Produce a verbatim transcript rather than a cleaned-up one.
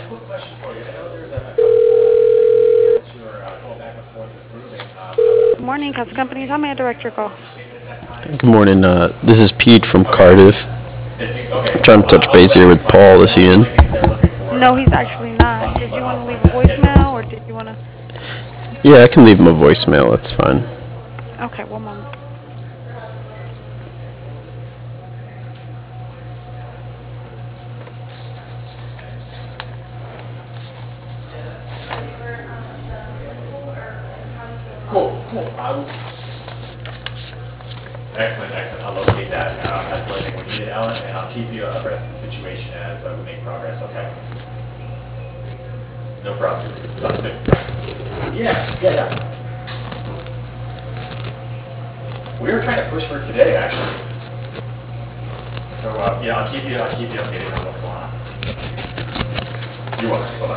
quick question for you. I know there's a couple uh, that you were uh, going back and forth approving. Uh, Good morning, Custom Companies. How may I direct your call? Good morning. Uh, this is Pete from Cardiff. Okay. Trying to touch base here with Paul. Is he in? No, he's actually not. Did you want to leave a voicemail or did you want to? Yeah, I can leave him a voicemail. That's fine. Okay, one moment. Cool, cool. I will... Excellent, excellent. I'll locate that, uh, escalating when needed, Ellen, and I'll keep you abreast of the situation as uh, we make progress, okay? No problem. Sounds good. Yeah, yeah, yeah. We were trying to push for today, actually. So, uh, yeah, I'll keep you, I'll keep you updated on what's going on. You're welcome. Bye-bye.